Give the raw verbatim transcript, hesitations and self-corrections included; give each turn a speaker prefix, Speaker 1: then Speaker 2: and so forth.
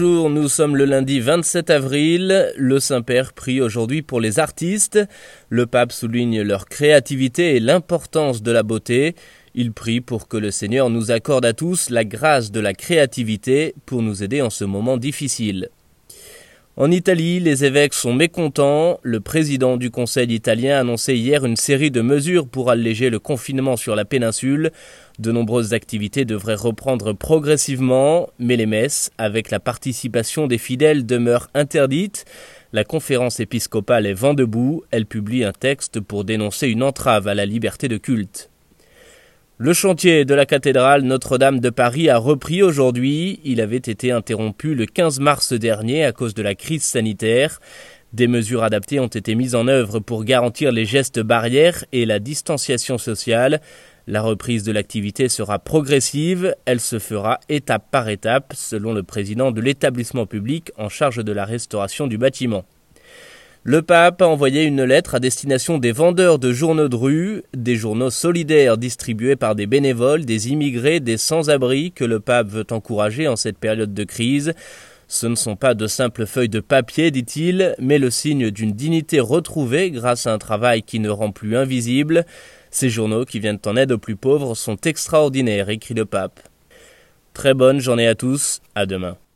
Speaker 1: Bonjour, nous sommes le lundi vingt-sept avril. Le Saint-Père prie aujourd'hui pour les artistes. Le pape souligne leur créativité et l'importance de la beauté. Il prie pour que le Seigneur nous accorde à tous la grâce de la créativité pour nous aider en ce moment difficile. En Italie, les évêques sont mécontents. Le président du Conseil italien a annoncé hier une série de mesures pour alléger le confinement sur la péninsule. De nombreuses activités devraient reprendre progressivement, mais les messes, avec la participation des fidèles, demeurent interdites. La conférence épiscopale est vent debout. Elle publie un texte pour dénoncer une entrave à la liberté de culte. Le chantier de la cathédrale Notre-Dame de Paris a repris aujourd'hui. Il avait été interrompu le quinze mars dernier à cause de la crise sanitaire. Des mesures adaptées ont été mises en œuvre pour garantir les gestes barrières et la distanciation sociale. La reprise de l'activité sera progressive. Elle se fera étape par étape, selon le président de l'établissement public en charge de la restauration du bâtiment. Le pape a envoyé une lettre à destination des vendeurs de journaux de rue, des journaux solidaires distribués par des bénévoles, des immigrés, des sans-abri que le pape veut encourager en cette période de crise. Ce ne sont pas de simples feuilles de papier, dit-il, mais le signe d'une dignité retrouvée grâce à un travail qui ne rend plus invisible. Ces journaux qui viennent en aide aux plus pauvres sont extraordinaires, écrit le pape. Très bonne journée à tous, à demain.